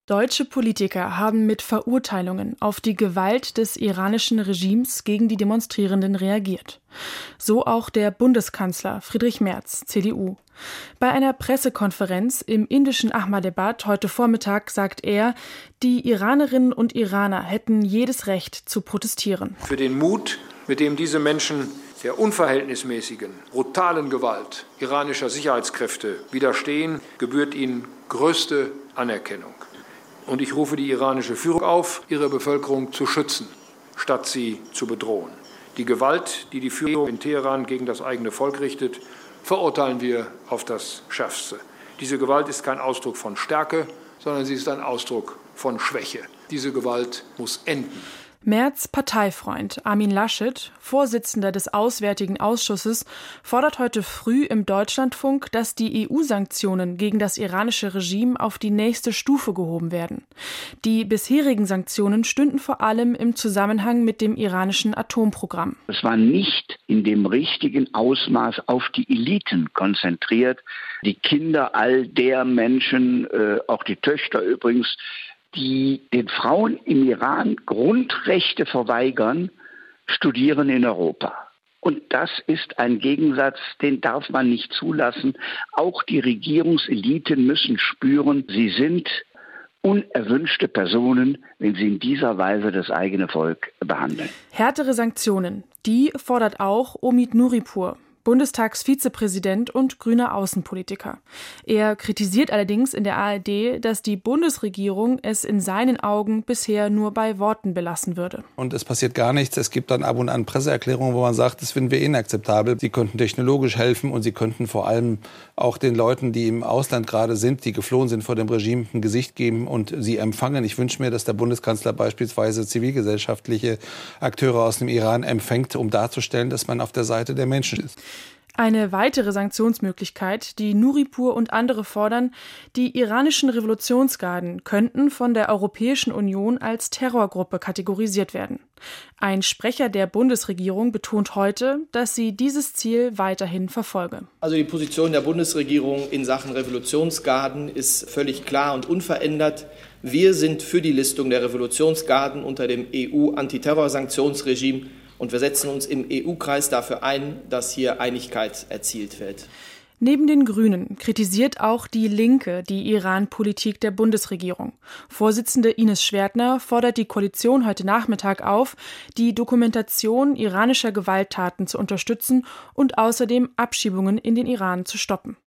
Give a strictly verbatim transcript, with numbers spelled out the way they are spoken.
Deutsche Politiker haben mit Verurteilungen auf die Gewalt des iranischen Regimes gegen die Demonstrierenden reagiert. So auch der Bundeskanzler Friedrich Merz, C D U. Bei einer Pressekonferenz im indischen Ahmadabad heute Vormittag sagt er, die Iranerinnen und Iraner hätten jedes Recht zu protestieren. Für den Mut, mit dem diese Menschen der unverhältnismäßigen, brutalen Gewalt iranischer Sicherheitskräfte widerstehen, gebührt ihnen größte Anerkennung. Und ich rufe die iranische Führung auf, ihre Bevölkerung zu schützen, statt sie zu bedrohen. Die Gewalt, die die Führung in Teheran gegen das eigene Volk richtet, verurteilen wir auf das Schärfste. Diese Gewalt ist kein Ausdruck von Stärke, sondern sie ist ein Ausdruck von Schwäche. Diese Gewalt muss enden. Merz' Parteifreund Armin Laschet, Vorsitzender des Auswärtigen Ausschusses, fordert heute früh im Deutschlandfunk, dass die E U-Sanktionen gegen das iranische Regime auf die nächste Stufe gehoben werden. Die bisherigen Sanktionen stünden vor allem im Zusammenhang mit dem iranischen Atomprogramm. Es war nicht in dem richtigen Ausmaß auf die Eliten konzentriert, die Kinder all der Menschen, äh, auch die Töchter übrigens, die den Frauen im Iran Grundrechte verweigern, studieren in Europa. Und das ist ein Gegensatz, den darf man nicht zulassen. Auch die Regierungseliten müssen spüren, sie sind unerwünschte Personen, wenn sie in dieser Weise das eigene Volk behandeln. Härtere Sanktionen, die fordert auch Omid Nuripur, Bundestagsvizepräsident und grüner Außenpolitiker. Er kritisiert allerdings in der A R D, dass die Bundesregierung es in seinen Augen bisher nur bei Worten belassen würde. Und es passiert gar nichts. Es gibt dann ab und an Presseerklärungen, wo man sagt, das finden wir inakzeptabel. Sie könnten technologisch helfen und sie könnten vor allem auch den Leuten, die im Ausland gerade sind, die geflohen sind vor dem Regime, ein Gesicht geben und sie empfangen. Ich wünsche mir, dass der Bundeskanzler beispielsweise zivilgesellschaftliche Akteure aus dem Iran empfängt, um darzustellen, dass man auf der Seite der Menschen ist. Eine weitere Sanktionsmöglichkeit, die Nuripur und andere fordern, die iranischen Revolutionsgarden könnten von der Europäischen Union als Terrorgruppe kategorisiert werden. Ein Sprecher der Bundesregierung betont heute, dass sie dieses Ziel weiterhin verfolge. Also die Position der Bundesregierung in Sachen Revolutionsgarden ist völlig klar und unverändert. Wir sind für die Listung der Revolutionsgarden unter dem E U-Antiterrorsanktionsregime. Und wir setzen uns im E U-Kreis dafür ein, dass hier Einigkeit erzielt wird. Neben den Grünen kritisiert auch die Linke die Iran-Politik der Bundesregierung. Vorsitzende Ines Schwertner fordert die Koalition heute Nachmittag auf, die Dokumentation iranischer Gewalttaten zu unterstützen und außerdem Abschiebungen in den Iran zu stoppen.